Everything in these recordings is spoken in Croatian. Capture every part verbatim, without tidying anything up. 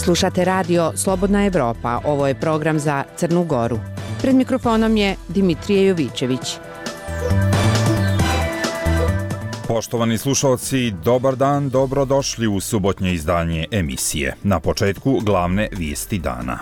Slušate radio Slobodna Evropa, ovo je program za Crnu Goru. Pred mikrofonom je Dimitrije Jovićević. Poštovani slušalci, dobar dan, dobrodošli u subotnje izdanje emisije. Na početku glavne vijesti dana.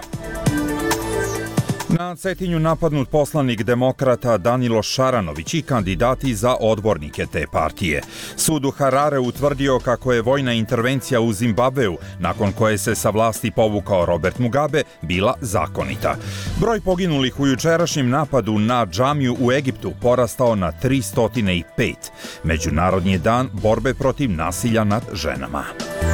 Na Cetinju napadnut poslanik demokrata Danilo Šaranović i kandidati za odbornike te partije. Sud u Harare utvrdio kako je vojna intervencija u Zimbabveu, nakon koje se sa vlasti povukao Robert Mugabe, bila zakonita. Broj poginulih u jučerašnjem napadu na džamiju u Egiptu porastao na tristo pet. Međunarodni dan borbe protiv nasilja nad ženama.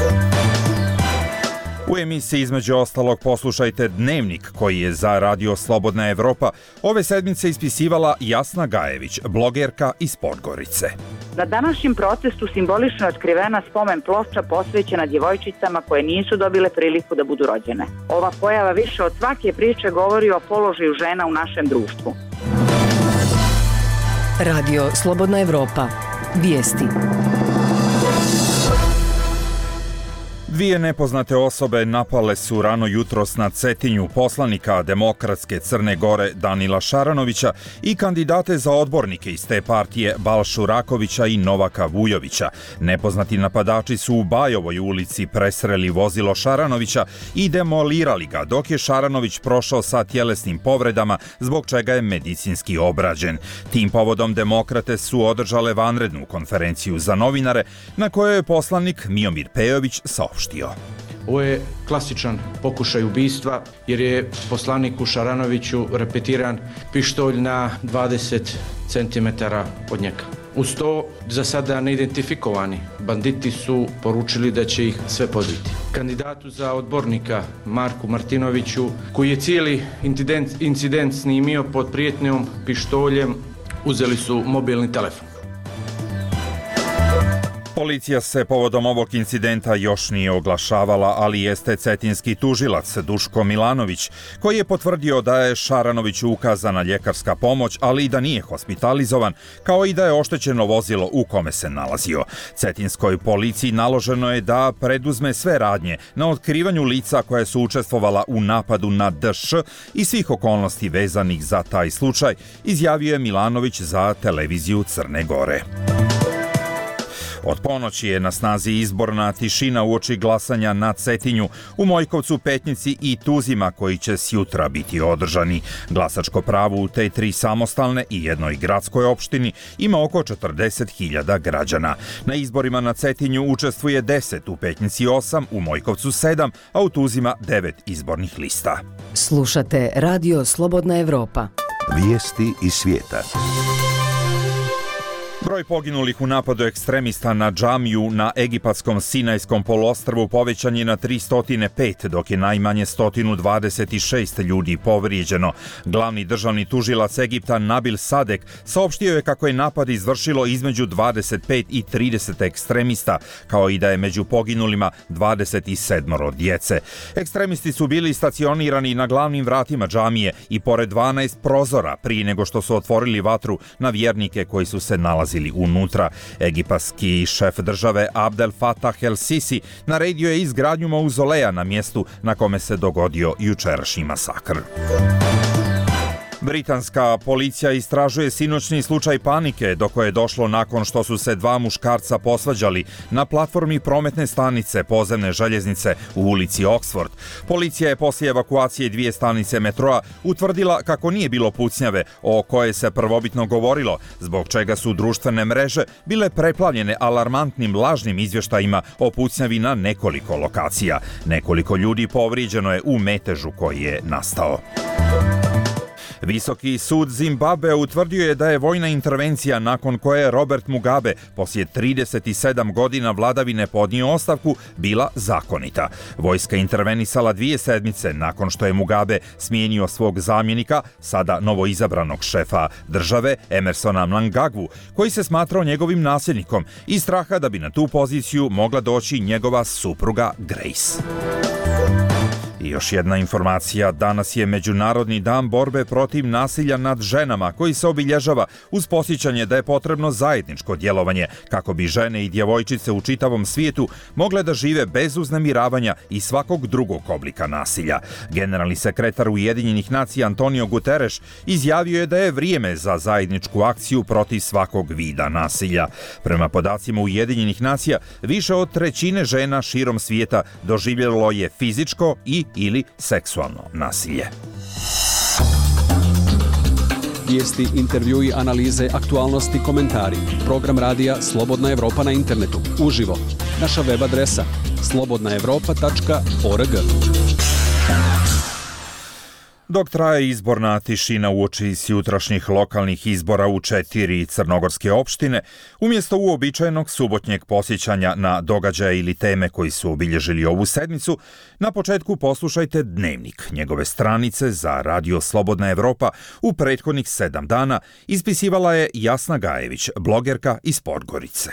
U emisiji između ostalog poslušajte Dnevnik koji je za radio Slobodna Evropa ove sedmice ispisivala Jasna Gajević, blogerka iz Podgorice. Na današnjem protestu simbolično je otkrivena spomen ploča posvećena djevojčicama koje nisu dobile priliku da budu rođene. Ova pojava više od svake priče govori o položaju žena u našem društvu. Radio Slobodna Evropa. Vijesti. Dvije nepoznate osobe napale su rano jutros na Cetinju poslanika Demokratske Crne Gore Danila Šaranovića i kandidate za odbornike iz te partije Balšu Rakovića i Novaka Vujovića. Nepoznati napadači su u Bajovoj ulici presreli vozilo Šaranovića i demolirali ga, dok je Šaranović prošao sa tjelesnim povredama, zbog čega je medicinski obrađen. Tim povodom demokrate su održale vanrednu konferenciju za novinare, na kojoj je poslanik Miomir Pejović saopštio. Ovo je klasičan pokušaj ubistva jer je poslaniku Šaranoviću repetiran pištolj na dvadeset centimetara od njega. Uz to, za sada neidentifikovani banditi su poručili da će ih sve podviti. Kandidatu za odbornika Marku Martinoviću, koji je cijeli incident, incident snimio pod prijetnjom pištoljem, uzeli su mobilni telefon. Policija se povodom ovog incidenta još nije oglašavala, ali jeste cetinski tužilac Duško Milanović, koji je potvrdio da je Šaranoviću ukazana ljekarska pomoć, ali i da nije hospitalizovan, kao i da je oštećeno vozilo u kome se nalazio. Cetinskoj policiji naloženo je da preduzme sve radnje na otkrivanju lica koja su učestvovala u napadu na D Š i svih okolnosti vezanih za taj slučaj, izjavio je Milanović za televiziju Crne Gore. Od ponoći je na snazi izborna tišina uoči glasanja na Cetinju, u Mojkovcu, Petnici i Tuzima, koji će sjutra biti održani. Glasačko pravo u te tri samostalne i jednoj gradskoj opštini ima oko četrdeset hiljada građana. Na izborima na Cetinju učestvuje deset, u Petnici osam, u Mojkovcu sedam, a u Tuzima devet izbornih lista. Slušate radio Slobodna Evropa. Vijesti iz svijeta. Broj poginulih u napadu ekstremista na džamiju na egipatskom Sinajskom poluostrvu povećan je na tristo pet, dok je najmanje sto dvadeset šest ljudi povrijeđeno. Glavni državni tužilac Egipta Nabil Sadek saopštio je kako je napad izvršilo između dvadeset pet i trideset ekstremista, kao i da je među poginulima dvadeset sedam djece. Ekstremisti su bili stacionirani na glavnim vratima džamije i pored dvanaest prozora prije nego što su otvorili vatru na vjernike koji su se nalazili unutra. Egipatski šef države Abdel Fattah el-Sisi naredio je izgradnju mauzoleja na mjestu na kome se dogodio jučerašnji masakr. Britanska policija istražuje sinoćni slučaj panike do koje je došlo nakon što su se dva muškarca posvađali na platformi prometne stanice podzemne željeznice u ulici Oxford. Policija je poslije evakuacije dvije stanice metroa utvrdila kako nije bilo pucnjave o kojoj se prvobitno govorilo, zbog čega su društvene mreže bile preplavljene alarmantnim lažnim izvještajima o pucnjavi na nekoliko lokacija. Nekoliko ljudi povrijeđeno je u metežu koji je nastao. Visoki sud Zimbabvea utvrdio je da je vojna intervencija nakon koje je Robert Mugabe poslije trideset sedam godina vladavine podnio ostavku bila zakonita. Vojska intervenisala dvije sedmice nakon što je Mugabe smijenio svog zamjenika, sada novoizabranog šefa države Emersona Mnangagwu, koji se smatrao njegovim nasljednikom, iz straha da bi na tu poziciju mogla doći njegova supruga Grace. I još jedna informacija, danas je Međunarodni dan borbe protiv nasilja nad ženama, koji se obilježava uz podsjećanje da je potrebno zajedničko djelovanje kako bi žene i djevojčice u čitavom svijetu mogle da žive bez uznemiravanja i svakog drugog oblika nasilja. Generalni sekretar Ujedinjenih nacija Antonio Guterres izjavio je da je vrijeme za zajedničku akciju protiv svakog vida nasilja. Prema podacima Ujedinjenih nacija, više od trećine žena širom svijeta doživjelo je fizičko i ili seksualno nasilje. Vijesti, intervjui, analize, aktualnosti, komentari. Program radija Slobodna Evropa na internetu. Uživo. Naša web adresa slobodna evropa tačka org. Dok traje izborna tišina uoči jutrašnjih lokalnih izbora u četiri crnogorske opštine, umjesto uobičajenog subotnjeg posjećanja na događaje ili teme koji su obilježili ovu sedmicu, na početku poslušajte Dnevnik, njegove stranice za Radio Slobodna Evropa u prethodnih sedam dana ispisivala je Jasna Gajević, blogerka iz Podgorice.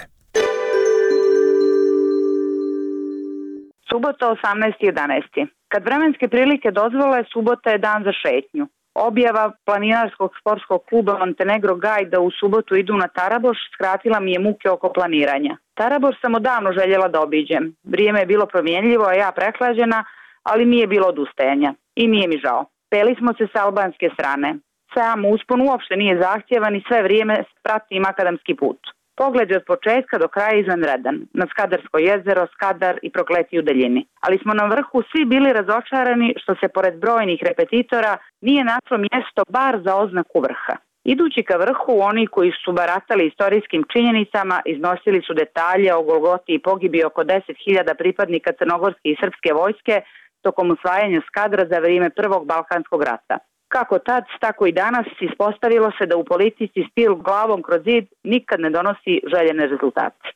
Subota osamnaesti jedanaesti Kad vremenske prilike dozvole, subota je dan za šetnju. Objava planinarskog sportskog kluba Montenegro Guide da u subotu idu na Taraboš skratila mi je muke oko planiranja. Taraboš sam odavno željela da obiđem. Vrijeme je bilo promjenljivo, a ja prehlađena, ali mi je bilo odustajanja. I nije mi žao. Peli smo se sa albanske strane. Sam uspon uopšte nije zahtjevan i sve vrijeme prati makadamski put. Pogled je od početka do kraja izvanredan, na Skadarsko jezero, Skadar i Prokleti u daljini. Ali smo na vrhu svi bili razočarani što se pored brojnih repetitora nije našlo mjesto bar za oznaku vrha. Idući ka vrhu, oni koji su baratali istorijskim činjenicama iznosili su detalje o Golgoti i pogibi oko deset hiljada pripadnika crnogorske i srpske vojske tokom osvajanja Skadra za vrijeme Prvog Balkanskog rata. Kako tad, tako i danas ispostavilo se da u politici stil glavom kroz zid nikad ne donosi željene rezultate.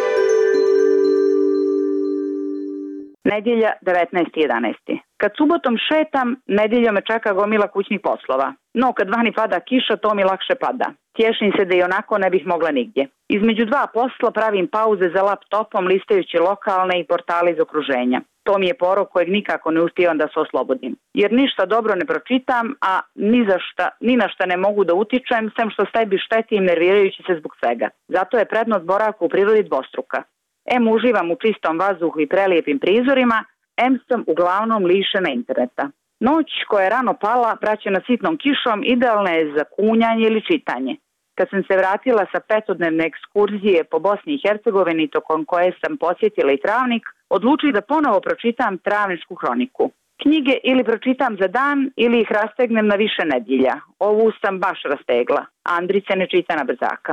Nedjelja devetnaesti jedanaesti Kad subotom šetam, nedjeljom me čeka gomila kućnih poslova. No, kad vani pada kiša, to mi lakše pada. Tješim se da i onako ne bih mogla nigdje. Između dva posla pravim pauze za laptopom listajući lokalne i portale iz okruženja. To mi je porok kojeg nikako ne uspijevam da se oslobodim. Jer ništa dobro ne pročitam, a ni, za šta, ni na šta ne mogu da utičem, sem što sebi štetim nervirajući se zbog svega. Zato je prednost boravka u prirodi dvostruka. Em uživam u čistom vazduhu i prelijepim prizorima, em sam uglavnom lišena interneta. Noć koja je rano pala, praćena sitnom kišom, idealna je za kunjanje ili čitanje. Kad sam se vratila sa petodnevne ekskurzije po Bosni i Hercegovini, tokom koje sam posjetila i Travnik, odlučila da ponovo pročitam Travničku hroniku. Knjige ili pročitam za dan ili ih rastegnem na više nedjelja. Ovu sam baš rastegla. Andrice ne čita na brzaka.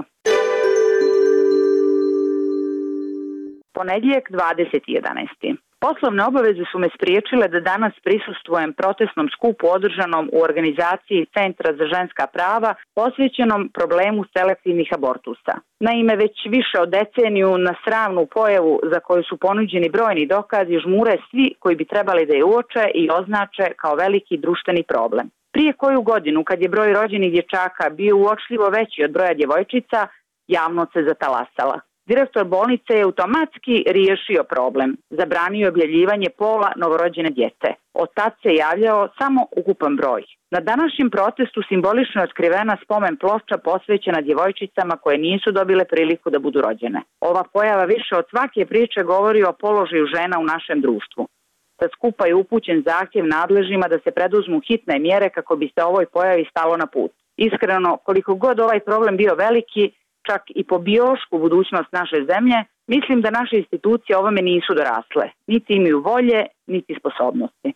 Ponedjeljak dvadeseti jedanaesti Poslovne obaveze su me spriječile da danas prisustvujem protestnom skupu održanom u organizaciji Centra za ženska prava posvećenom problemu selektivnih abortusa. Naime, već više od deceniju na sramnu pojavu za koju su ponuđeni brojni dokazi žmure svi koji bi trebali da je uoče i označe kao veliki društveni problem. Prije koju godinu, kad je broj rođenih dječaka bio uočljivo veći od broja djevojčica, javnost se zatalasala. Direktor bolnice je automatski riješio problem, zabranio objavljivanje pola novorođene djece. Od tad se javljao samo ukupan broj. Na današnjem protestu simbolično je otkrivena spomen ploča posvećena djevojčicama koje nisu dobile priliku da budu rođene. Ova pojava više od svake priče govori o položaju žena u našem društvu. Sa skupa je upućen zahtjev nadležima da se preduzmu hitne mjere kako bi se ovoj pojavi stalo na put. Iskreno, koliko god ovaj problem bio veliki, čak i po biološku budućnost naše zemlje, mislim da naše institucije ovome nisu dorasle. Niti imaju volje, niti sposobnosti.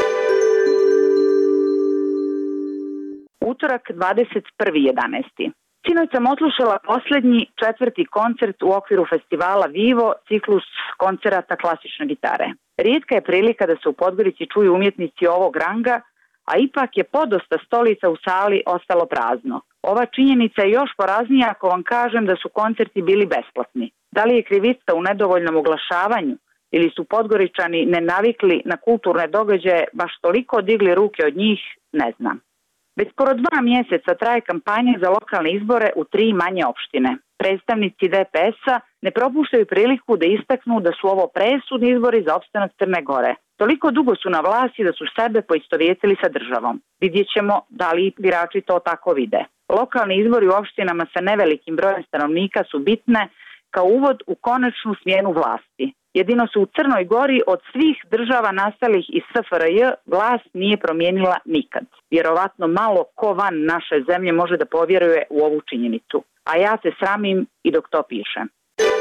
Utorak dvadeset prvi jedanaesti Sinoć sam odslušala posljednji četvrti koncert u okviru festivala Vivo, ciklus koncerata klasične gitare. Rijetka je prilika da se u Podgorici čuju umjetnici ovog ranga, a ipak je podosta stolica u sali ostalo prazno. Ova činjenica je još poraznija ako vam kažem da su koncerti bili besplatni. Da li je krivica u nedovoljnom oglašavanju ili su Podgoričani ne navikli na kulturne događaje baš toliko digli ruke od njih, ne znam. Već skoro dva mjeseca traje kampanja za lokalne izbore u tri manje opštine. Predstavnici D P S-a ne propuštaju priliku da istaknu da su ovo presudni izbori za opstanak Crne Gore. Toliko dugo su na vlasti da su sebe poistovjetili sa državom. Vidjet ćemo da li birači to tako vide. Lokalni izbori u opštinama sa nevelikim brojem stanovnika su bitne kao uvod u konačnu smjenu vlasti. Jedino su u Crnoj Gori od svih država nastalih iz S F R J vlast nije promijenila nikad. Vjerovatno malo ko van naše zemlje može da povjeruje u ovu činjenicu. A ja se sramim i dok to pišem.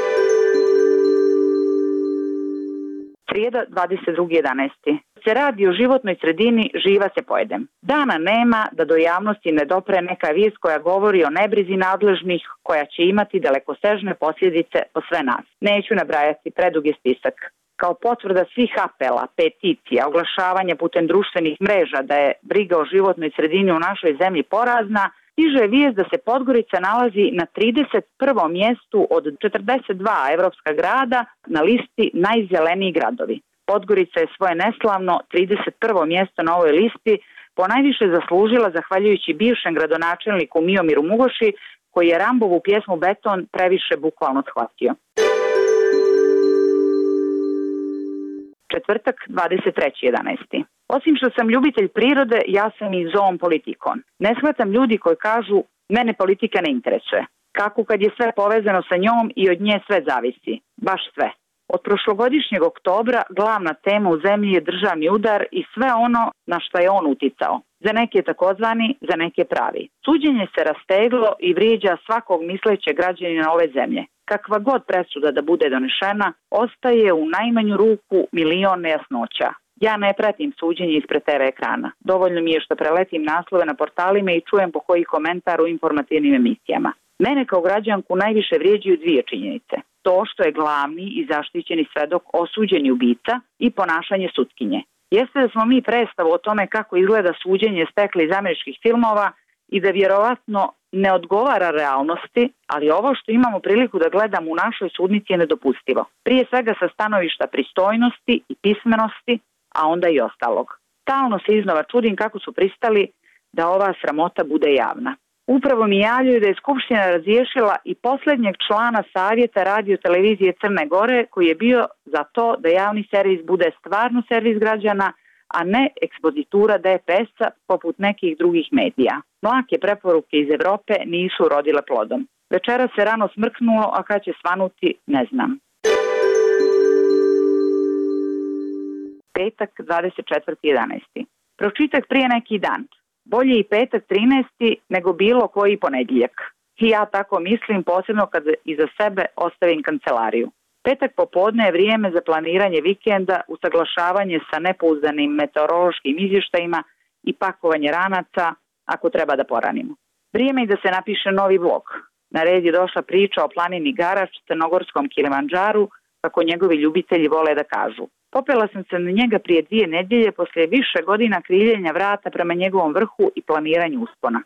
Srijeda dvadeset drugog jedanaestog Se radi o životnoj sredini, živa se pojedem. Dana nema da do javnosti ne dopre neka vijest koja govori o nebrizi nadležnih, koja će imati dalekosežne posljedice po sve nas. Neću nabrajati, predug je spisak. Kao potvrda svih apela, peticija, oglašavanja putem društvenih mreža da je briga o životnoj sredini u našoj zemlji porazna, stiže vijest da se Podgorica nalazi na trideset prvom mjestu od četrdeset dva evropska grada na listi najzeleniji gradovi. Podgorica je svoje neslavno trideset prvo mjesto na ovoj listi ponajviše zaslužila zahvaljujući bivšem gradonačelniku Miomiru Mugoši, koji je Rambovu pjesmu Beton previše bukvalno shvatio. Četvrtak, dvadeset trećeg jedanaestog Osim što sam ljubitelj prirode, ja sam i zoom politikon. Ne shvatam ljudi koji kažu, mene politika ne interesuje. Kako kad je sve povezano sa njom i od nje sve zavisi. Baš sve. Od prošlogodišnjeg oktobra glavna tema u zemlji je državni udar i sve ono na što je on uticao. Za neke takozvani, za neke pravi. Suđenje se rasteglo i vrijeđa svakog mislećeg građanina ove zemlje. Kakva god presuda da bude donešena, ostaje u najmanju ruku milion nejasnoća. Ja ne pratim suđenje ispred te ve ekrana. Dovoljno mi je što preletim naslove na portalima i čujem po koji komentar u informativnim emisijama. Mene kao građanku najviše vrijeđaju dvije činjenice. To što je glavni i zaštićeni svedok osuđeni ubica i ponašanje sutkinje. Jeste da smo mi predstavu o tome kako izgleda suđenje stekli iz američkih filmova i da vjerovatno ne odgovara realnosti, ali ovo što imamo priliku da gledamo u našoj sudnici je nedopustivo. Prije svega sa stanovišta pristojnosti i pismenosti, a onda i ostalog. Stalno se iznova čudim kako su pristali da ova sramota bude javna. Upravo mi javljaju da je Skupština razriješila i posljednjeg člana Savjeta radio televizije Crne Gore, koji je bio za to da javni servis bude stvarno servis građana, a ne ekspozitura de pe es-a poput nekih drugih medija. Mlake preporuke iz Evrope nisu urodile plodom. Večera se rano smrknulo, a kad će svanuti, ne znam. Petak, dvadeset četvrtog jedanaestog Pročitak prije neki dan. Bolje i petak trinaesti nego bilo koji ponedjeljak. I ja tako mislim, posebno kad iza sebe ostavim kancelariju. Petak popodne je vrijeme za planiranje vikenda, usaglašavanje sa nepouzdanim meteorološkim izvještajima i pakovanje ranaca ako treba da poranimo. Vrijeme je da se napiše novi blog. Na red je došla priča o planini Garač, crnogorskom Kilimandžaru, kako njegovi ljubitelji vole da kažu. Popela sam se na njega prije dvije nedjelje poslije više godina kriljenja vrata prema njegovom vrhu i planiranju uspona.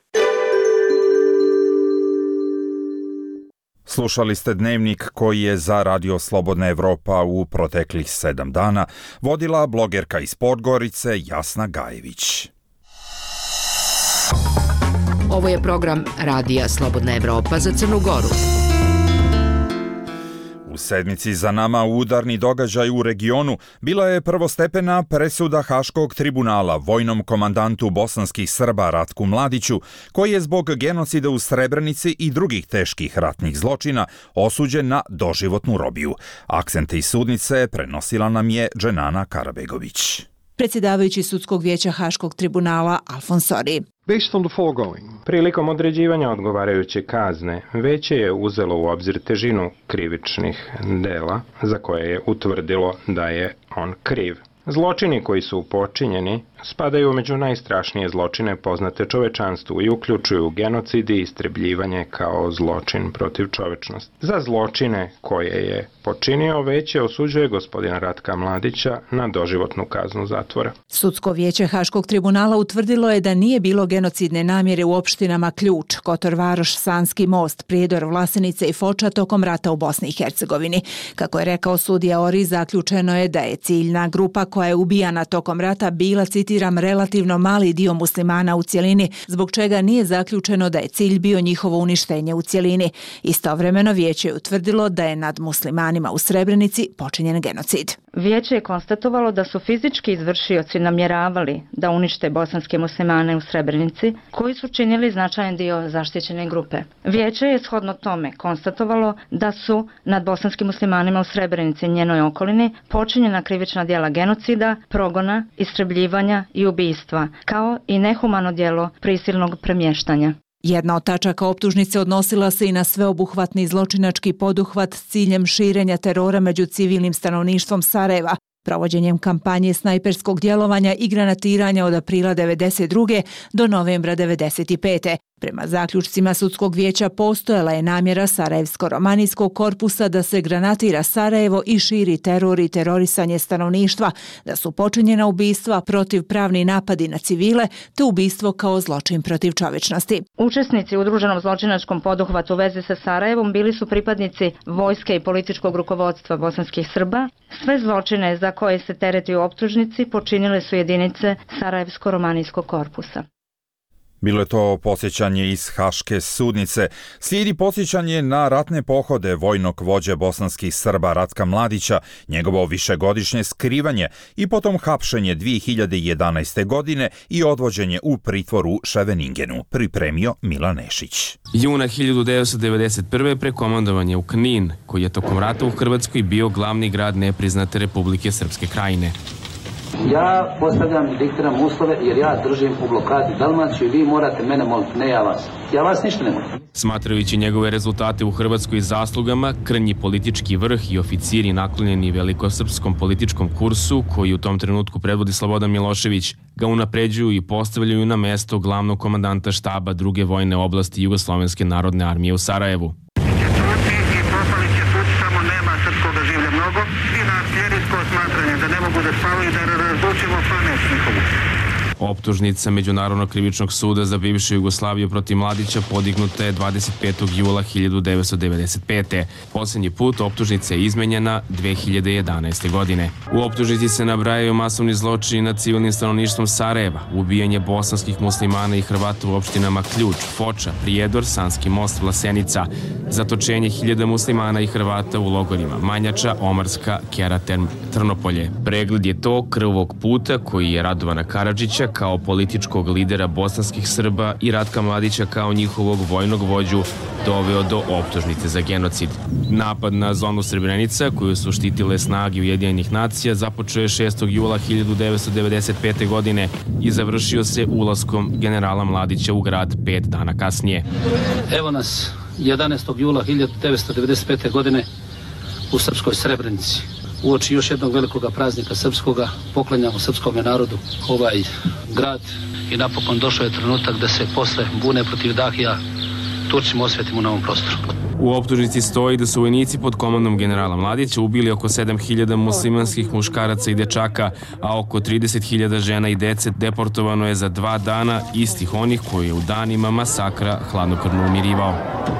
Slušali ste dnevnik koji je za Radio Slobodna Evropa u proteklih sedam dana vodila blogerka iz Podgorice Jasna Gajević. Ovo je program Radija Slobodna Evropa za Crnu Goru. U sedmici za nama udarni događaj u regionu bila je prvostepena presuda Haškog tribunala vojnom komandantu bosanskih Srba Ratku Mladiću, koji je zbog genocida u Srebrenici i drugih teških ratnih zločina osuđen na doživotnu robiju. Akcente iz sudnice prenosila nam je Dženana Karabegović. Predsjedavajući sudskog vijeća Haškog tribunala Alfons Sori. Prilikom određivanja odgovarajuće kazne, veće je uzelo u obzir težinu krivičnih dela za koje je utvrdilo da je on kriv. Zločini koji su počinjeni spadaju među najstrašnije zločine poznate čovečanstvu i uključuju genocid i istrebljivanje kao zločin protiv čovečnosti. Za zločine koje je počinio veće osuđuje gospodina Ratka Mladića na doživotnu kaznu zatvora. Sudsko vijeće Haškog tribunala utvrdilo je da nije bilo genocidne namjere u opštinama Ključ, Kotor Varoš, Sanski Most, Prijedor, Vlasenica i Foča tokom rata u Bosni i Hercegovini. Kako je rekao sudija Ori, zaključeno je da je ciljna grupa koja je ubijana tokom rata bila, citiram, citiram, relativno mali dio muslimana u cjelini, zbog čega nije zaključeno da je cilj bio njihovo uništenje u cjelini. Istovremeno vijeće je utvrdilo da je nad muslimanima u Srebrenici počinjen genocid. Vijeće je konstatovalo da su fizički izvršioci namjeravali da unište bosanske muslimane u Srebrenici, koji su činili značajan dio zaštićene grupe. Vijeće je shodno tome konstatovalo da su nad bosanskim muslimanima u Srebrenici i njenoj okolini počinjena krivična djela genocida, progona, istrebljivanja i ubijstva, kao i nehumano djelo prisilnog premještanja. Jedna od tačaka optužnice odnosila se i na sveobuhvatni zločinački poduhvat s ciljem širenja terora među civilnim stanovništvom Sarajeva, provođenjem kampanje snajperskog djelovanja i granatiranja od aprila devedeset druge do novembra devedeset pete. Prema zaključcima sudskog vijeća postojala je namjera Sarajevsko-romanijskog korpusa da se granatira Sarajevo i širi teror i terorisanje stanovništva, da su počinjena ubistva, protivpravni napadi na civile te ubistvo kao zločin protiv čovječnosti. Učesnici u udruženom zločinačkom poduhvatu u vezi sa Sarajevom bili su pripadnici vojske i političkog rukovodstva bosanskih Srba. Sve zločine za koje se tereti u optužnici počinile su jedinice Sarajevsko-romanijskog korpusa. Bilo je to podsjećanje iz Haške sudnice. Slijedi podsjećanje na ratne pohode vojnog vođe bosanskih Srba Ratka Mladića, njegovo višegodišnje skrivanje i potom hapšenje dvije hiljade jedanaeste. godine i odvođenje u pritvor u Ševeningenu, pripremio Milan Nešić. Juna hiljadu devetsto devedeset prve. prekomandovanje u Knin, koji je tokom rata u Hrvatskoj bio glavni grad nepriznate Republike Srpske Krajine. Ja postavljam i diktiram uslove jer ja držim u blokadi Dalmaciju i vi morate mene moliti, ne ja vas. Ja vas ništa ne mogu. Smatrajući njegove rezultate u Hrvatskoj zaslugama, krnji politički vrh i oficiri naklonjeni velikosrpskom političkom kursu, koji u tom trenutku predvodi Slobodan Milošević, ga unapređuju i postavljaju na mesto glavnog komandanta štaba druge vojne oblasti Jugoslovenske narodne armije u Sarajevu. Optužnica Međunarodnog krivičnog suda za bivšu Jugoslaviju protiv Mladića podignuta je dvadeset petog jula hiljadu devetsto devedeset pete. Posljednji put optužnica je izmenjena dve hiljade jedanaeste. godine. U optužnici se nabrajaju masovni zločini nad civilnim stanovništvom Sarajeva, ubijanje bosanskih muslimana i Hrvata u opštinama Ključ, Foča, Prijedor, Sanski most, Vlasenica, zatočenje hiljada muslimana i Hrvata u logorima Manjača, Omarska, Keraterm, Trnopolje. Pregled je to krvog puta koji je Radovana Karadžića kao političkog lidera bosanskih Srba i Ratka Mladića kao njihovog vojnog vođu doveo do optužnice za genocid. Napad na zonu Srebrenica, koju su štitile snage Ujedinjenih nacija, započeo je šestog jula hiljadu devetsto devedeset pete. godine i završio se ulaskom generala Mladića u grad pet dana kasnije. Evo nas jedanaestog jula hiljadu devetsto devedeset pete. godine u srpskoj Srebrenici. Uoči još jednog velikoga praznika srpskoga poklanjamo srpskom narodu ovaj grad i napokon došao je trenutak da se posle bune protiv Dahija Turcima osvetimo na ovom prostoru. U optužnici stoji da su vojnici pod komandom generala Mladića ubili oko sedam hiljada muslimanskih muškaraca i dečaka, a oko trideset hiljada žena i dece deportovano je za dva dana, istih onih koji je u danima masakra hladnokrvno umirivao.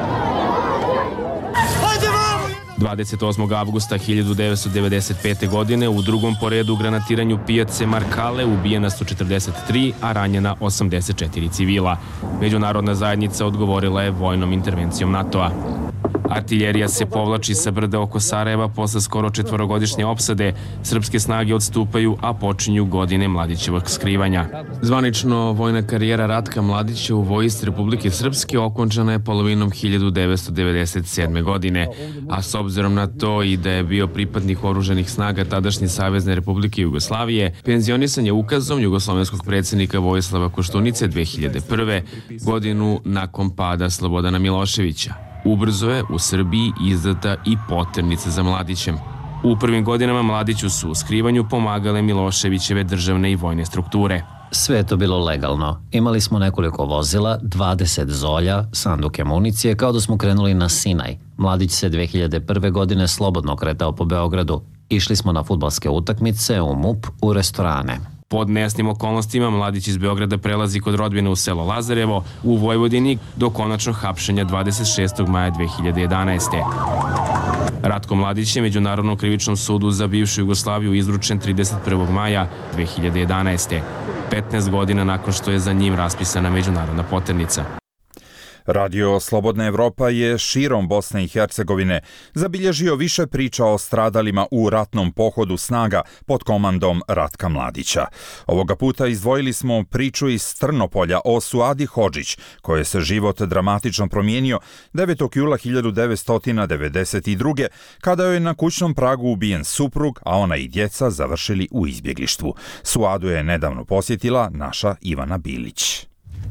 dvadeset osmog avgusta hiljadu devetsto devedeset pete. godine u drugom po redu granatiranju pijace Markale ubijena su četrdeset tri, a ranjena osamdeset četiri civila. Međunarodna zajednica odgovorila je vojnom intervencijom NATO-a. Artiljerija se povlači sa brda oko Sarajeva posle skoro četvorogodišnje opsade. Srpske snage odstupaju, a počinju godine Mladićevog skrivanja. Zvanično vojna karijera Ratka Mladića u vojsci Republike Srpske okončana je polovinom hiljadu devetsto devedeset sedme. godine, a s obzirom na to i da je bio pripadnik oružanih snaga tadašnje Savezne Republike Jugoslavije, penzionisan je ukazom jugoslovenskog predsjednika Vojislava Koštunice dve hiljade prve. godinu nakon pada Slobodana Miloševića. Ubrzo je u Srbiji izdata i poternica za Mladićem. U prvim godinama Mladiću su u skrivanju pomagale Miloševićeve državne i vojne strukture. Sve je to bilo legalno. Imali smo nekoliko vozila, dvadeset zolja, sanduke municije, kao da smo krenuli na Sinaj. Mladić se dve hiljade prve. godine slobodno kretao po Beogradu. Išli smo na fudbalske utakmice, u M U P, u restorane. Pod nejasnim okolnostima Mladić iz Beograda prelazi kod rodbine u selo Lazarevo u Vojvodini do konačnog hapšenja dvadeset šestog maja dve hiljade jedanaeste. Ratko Mladić je Međunarodnom krivičnom sudu za bivšu Jugoslaviju izručen trideset prvog maja dve hiljade jedanaeste. petnaest godina nakon što je za njim raspisana međunarodna poternica. Radio Slobodna Evropa je širom Bosne i Hercegovine zabilježio više priča o stradalima u ratnom pohodu snaga pod komandom Ratka Mladića. Ovoga puta izdvojili smo priču iz Trnopolja o Suadi Hodžić, koje se život dramatično promijenio devetog jula hiljadu devetsto devedeset druge. kada joj je na kućnom pragu ubijen suprug, a ona i djeca završili u izbjeglištvu. Suadu je nedavno posjetila naša Ivana Bilić.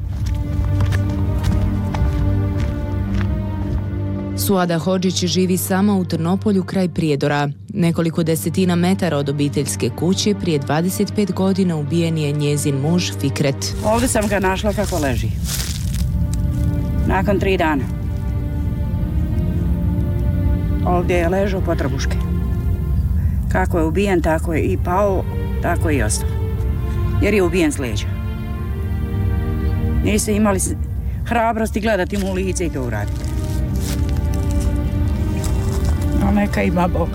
Suada Hodžić živi sama u Trnopolju kraj Prijedora. Nekoliko desetina metara od obiteljske kuće prije dvadeset pet godina ubijen je njezin muž Fikret. Ovdje sam ga našla kako leži. Nakon tri dana. Ovdje je ležao po trbuške. Kako je ubijen, tako je i pao, tako je i ostao. Jer je ubijen s leđa. Niste imali hrabrosti gledati mu u lice i to uraditi. No neka ima Boga.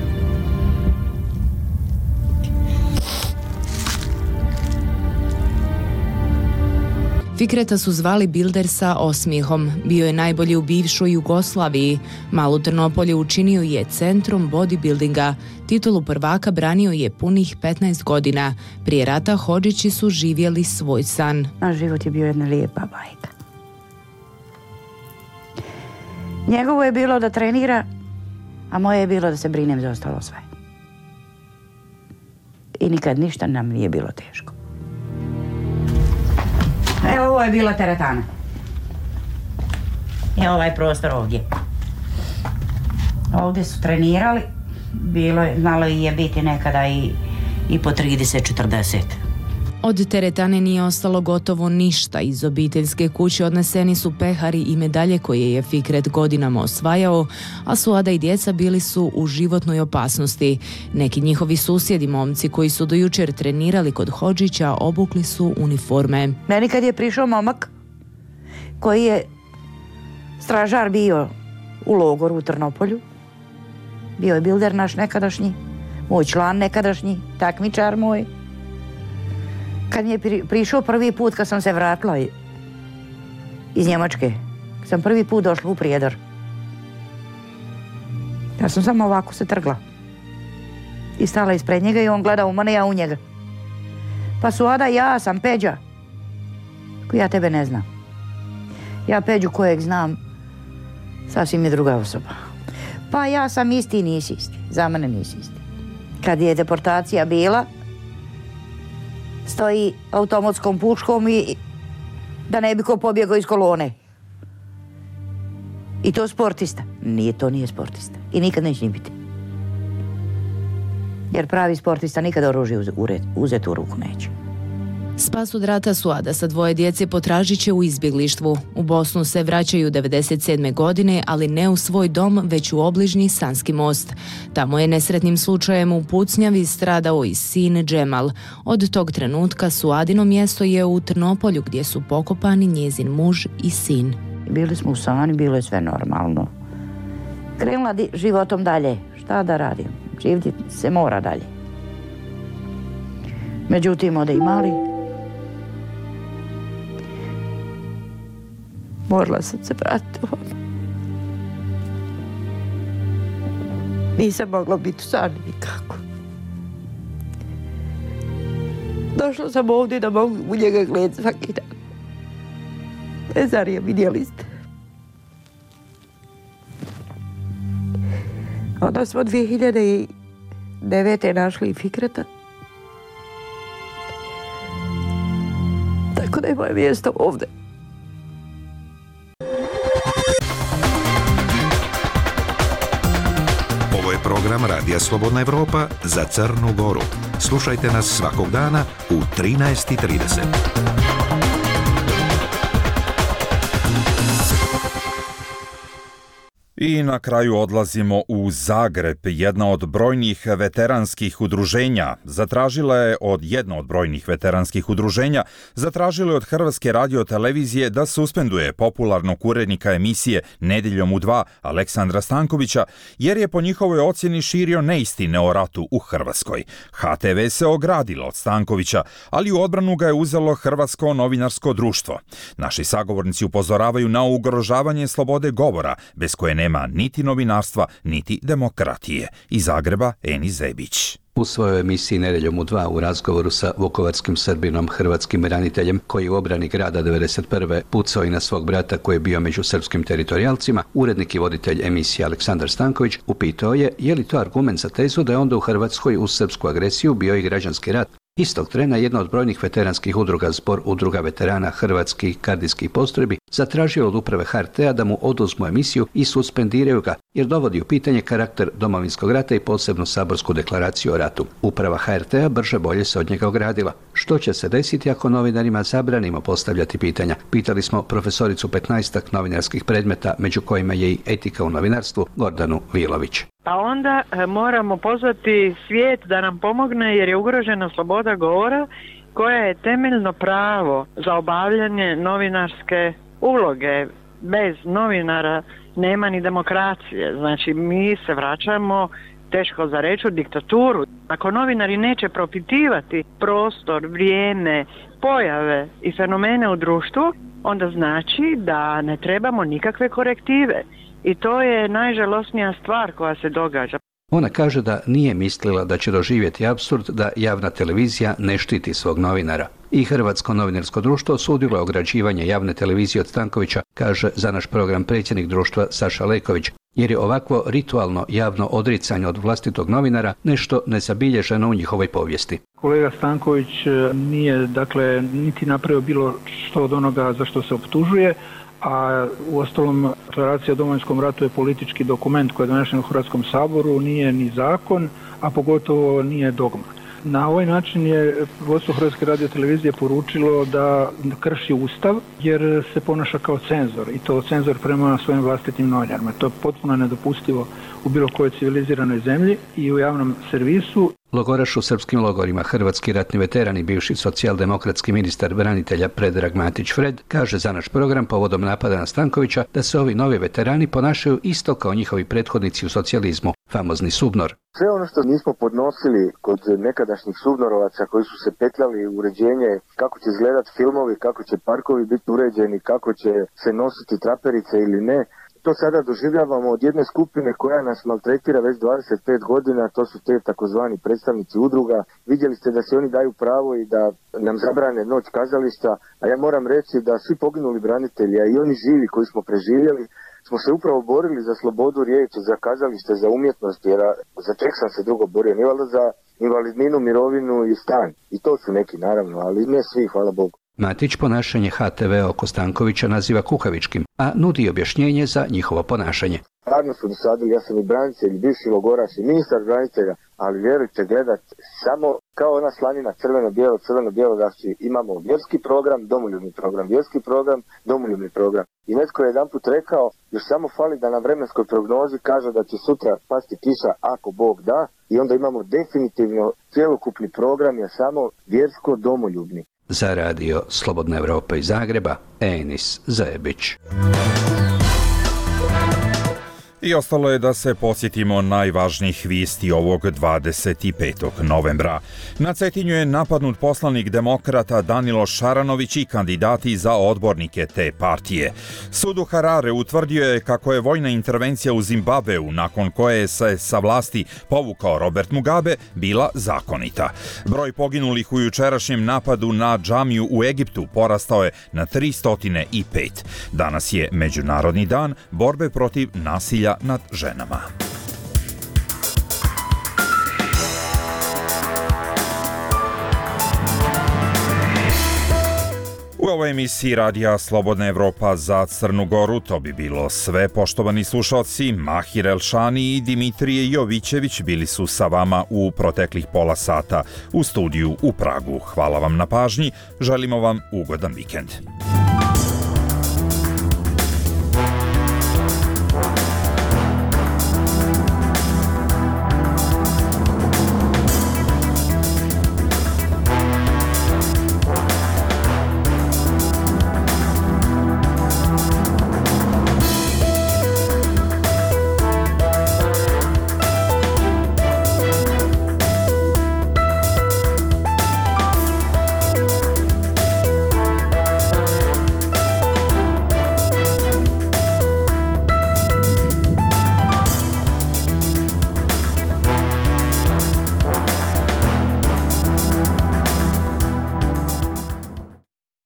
Fikreta su zvali Bilder sa osmijehom. Bio je najbolji u bivšoj Jugoslaviji. Malu Trnopolje učinio je centrom bodybuildinga. Titulu prvaka branio je punih petnaest godina. Prije rata Hodžići su živjeli svoj san. Naš život je bio jedna lijepa bajka. Njegovo je bilo da trenira, a moje je bilo da se brinem za ostalo sve. I nikad ništa nam nije bilo teško. Evo, ovo je bila teretana. I ovaj prostor ovdje. Ovdje su trenirali. Bilo je, znalo je biti nekada i, i po trideset četrdeset. Od teretane nije ostalo gotovo ništa. Iz obiteljske kuće odneseni su pehari i medalje koje je Fikret godinama osvajao, a Suada i djeca bili su u životnoj opasnosti. Neki njihovi susjedi, momci koji su do jučer trenirali kod Hodžića, obukli su uniforme. Meni kad je prišao momak koji je stražar bio u logoru u Trnopolju, bio je Bilder naš nekadašnji, moj član nekadašnji, takmičar moj. Kad mi je prišao prvi put, kad sam se vratila iz Njemačke, kad sam prvi put došla u Prijedor, ja sam samo ovako se trgla i stala ispred njega i on gleda u mene, ja u njega. Pa Suada, ja sam Peđa, koji ja tebe ne znam. Ja Peđu kojeg znam, sasvim je druga osoba. Pa ja sam isti i nisi isti, za mene nisi isti. Kad je deportacija bila, stoji automatskom puškom i da ne bi ko pobjegao iz kolone. I to sportista. Nije, to nije sportista. I nikad neće ni biti. Jer pravi sportista nikad oružje uzeti u ruku neće. Spas od rata Suada sa dvoje djece potražit će u izbjeglištvu. U Bosnu se vraćaju devedeset sedme godine, ali ne u svoj dom, već u obližnji Sanski most. Tamo je nesretnim slučajem u pucnjavi stradao i sin Džemal. Od tog trenutka Suadino mjesto je u Trnopolju, gdje su pokopani njezin muž i sin. Bili smo u Sani, bilo je sve normalno. Krenula životom dalje. Šta da radim? Živjeti se mora dalje. Međutim, ode i mali. Morala sam se vratiti ovdje. Nisam mogla biti u Sani nikako. Došla sam ovdje da mogu u njega gledati svaki dan. E, zar je, vidjeli ste. Onda smo dvije hiljade devete. našli Fikreta. Tako da je moje mjesto ovdje. Ovo je program Radija Slobodna Evropa za Crnu Goru. Slušajte nas svakog dana u trinaest i trideset. I na kraju odlazimo u Zagreb. Jedna od brojnih veteranskih udruženja zatražila je od jedno od brojnih veteranskih udruženja zatražila je od Hrvatske radiotelevizije da suspenduje popularnog urednika emisije Nedjeljom u dva Aleksandra Stankovića, jer je po njihovoj ocjeni širio neistine o ratu u Hrvatskoj. H T V se ogradila od Stankovića, ali u odbranu ga je uzelo Hrvatsko novinarsko društvo. Naši sagovornici upozoravaju na ugrožavanje slobode govora, bez koje ne nema niti novinarstva, niti demokratije. Iz Zagreba, Eni Zebić. U svojoj emisiji Nedjeljom u dva u razgovoru sa vukovarskim Srbinom, hrvatskim braniteljem koji je u obrani grada devedeset prve pucao i na svog brata koji je bio među srpskim teritorijalcima, urednik i voditelj emisije Aleksandar Stanković upitao je je li to argument za tezu da je onda u Hrvatskoj uz srpsku agresiju bio i građanski rat. Istog trena jedna od brojnih veteranskih udruga, Zbor udruga veterana hrvatskih kardijskih postrojbi, zatražio od uprave H R T-a da mu oduzmu emisiju i suspendiraju ga, jer dovodi u pitanje karakter Domovinskog rata i posebno saborsku deklaraciju o ratu. Uprava H R T-a brže bolje se od njega ogradila. Što će se desiti ako novinarima zabranimo postavljati pitanja? Pitali smo profesoricu petnaestak novinarskih predmeta, među kojima je i etika u novinarstvu, Gordanu Vilović. Pa onda e, moramo pozvati svijet da nam pomogne jer je ugrožena sloboda govora koja je temeljno pravo za obavljanje novinarske uloge. Bez novinara nema ni demokracije. Znači mi se vraćamo, teško za reći, u diktaturu. Ako novinari neće propitivati prostor, vrijeme, pojave i fenomene u društvu, onda znači da ne trebamo nikakve korektive. I to je najžalosnija stvar koja se događa. Ona kaže da nije mislila da će doživjeti apsurd da javna televizija ne štiti svog novinara. I Hrvatsko novinarsko društvo osudilo je ograđivanje javne televizije od Stankovića, kaže za naš program predsjednik društva Saša Leković, jer je ovakvo ritualno javno odricanje od vlastitog novinara nešto nezabilježeno u njihovoj povijesti. Kolega Stanković nije, dakle, niti napravio bilo što od onoga za što se optužuje, a uostalom deklaracija o Domovinskom ratu je politički dokument koji je donesen u Hrvatskom saboru, nije ni zakon, a pogotovo nije dogma. Na ovaj način je vodstvo Hrvatske radiotelevizije poručilo da krši Ustav jer se ponaša kao cenzor i to cenzor prema svojim vlastitim novinarima. To je potpuno nedopustivo u bilo kojoj civiliziranoj zemlji i u javnom servisu. Logoraš u srpskim logorima, hrvatski ratni veteran i bivši socijaldemokratski ministar branitelja Predrag Matić Fred kaže za naš program povodom napada na Stankovića da se ovi novi veterani ponašaju isto kao njihovi prethodnici u socijalizmu, famozni SUBNOR. Sve ono što nismo podnosili kod nekadašnjih SUBNORovaca koji su se petljali u uređenje kako će izgledati filmovi, kako će parkovi biti uređeni, kako će se nositi traperice ili ne, to sada doživljavamo od jedne skupine koja nas maltretira već dvadeset pet godina, to su te takozvani predstavnici udruga. Vidjeli ste da se oni daju pravo i da nam zabrane noć kazališta, a ja moram reći da svi poginuli branitelji, a i oni živi koji smo preživjeli, smo se upravo borili za slobodu riječi, za kazalište, za umjetnost, jer za čeg sam se drugo borio, nije valjda za invalidninu, mirovinu i stan. I to su neki naravno, ali ne svi, hvala Bogu. Matić ponašanje H T V oko Stankovića naziva kukavičkim, a nudi objašnjenje za njihovo ponašanje. Radno su dosadili, ja sam i branitelj, i bivši logoraš, i ministar branitelja, ali vjerujte gledat samo kao ona slanina crveno-bijelo, crveno-bijelo, znači imamo vjerski program, domoljubni program, vjerski program, domoljubni program. I netko je jedanput rekao, još samo fali da na vremenskoj prognozi kaže da će sutra pasti kiša ako Bog da, i onda imamo definitivno cjelokupni program je samo vjersko-domoljubni. Za radio Slobodna Evropa iz Zagreba, Enis Zebić. I ostalo je da se podsjetimo najvažnijih vijesti ovog dvadeset petog novembra. Na Cetinju je napadnut poslanik demokrata Danilo Šaranović i kandidati za odbornike te partije. Sud u Harare utvrdio je kako je vojna intervencija u Zimbabveu, nakon koje se sa vlasti povukao Robert Mugabe, bila zakonita. Broj poginulih u jučerašnjem napadu na džamiju u Egiptu porastao je na tristo pet. Danas je Međunarodni dan borbe protiv nasilja nad ženama. U ovoj emisiji radija Slobodna Evropa za Crnu Goru to bi bilo sve. Poštovani slušalci, Mahir Elšani i Dimitrije Jovićević bili su sa vama u proteklih pola sata u studiju u Pragu. Hvala vam na pažnji, želimo vam ugodan vikend.